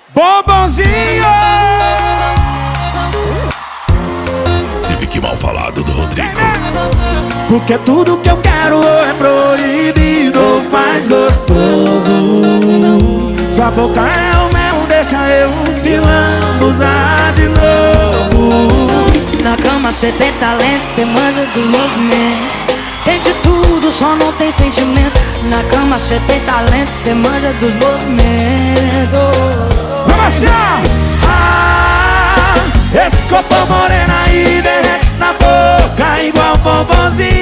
Bombonzinho! Se fique mal falado do Rodrigo. Porque tudo que eu quero ou é proibido ou faz gostoso. Sua boca é o mel, deixa eu pilando, usar de novo. Na cama cê tem talento, cê manja dos movimentos. Tem de tudo, só não tem sentimento. Na cama cê tem talento, cê manja dos movimentos. Vamos assim, esse corpo moreno aí derrete na boca igual bombonzinho.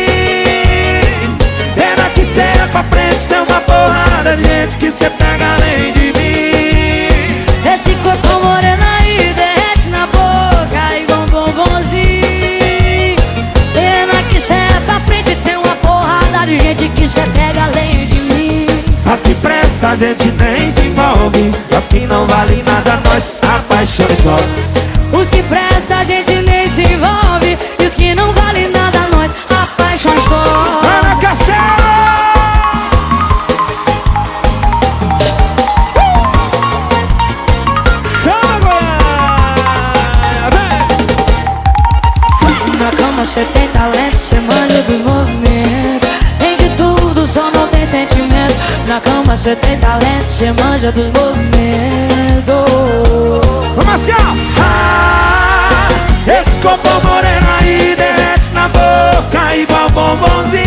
Pena que cê é pra frente, tem uma porrada de gente que cê pega além de mim. Esse corpo moreno aí derrete na boca igual bombonzinho. Pena que cê é pra frente, tem uma porrada de gente que cê pega além de mim. As que presta a gente nem se envolve, as que não valem nada nós apaixonamos só. Os que presta a gente nem se envolve, e os que não valem nada nós apaixonamos só. Ana Castelo! Na cama cê tem talento, cê manja dos movimentos. Tem de tudo, só não tem sentimento. Na cama cê tem talento, cê manja dos movimentos. Vamos assim, esse corpo moreno aí derrete na boca igual bombonzinho.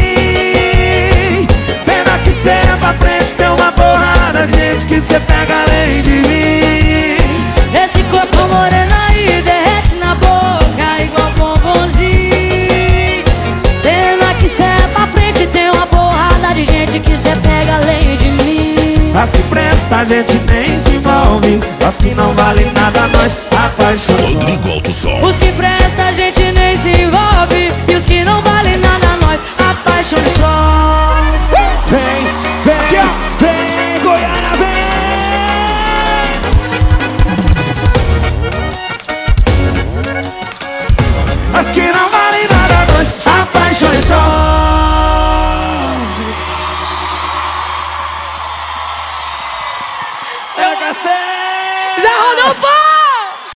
Pena que cê é pra frente, tem uma porrada de gente que cê pega além de mim. Esse corpo moreno aí derrete na boca igual bombonzinho. Pena que cê é pra frente, tem uma porrada de gente que cê pega além de mim. As que presta a gente nem se envolve, as que não valem nada nós apaixonamos. Rodrigo Alto Som. Os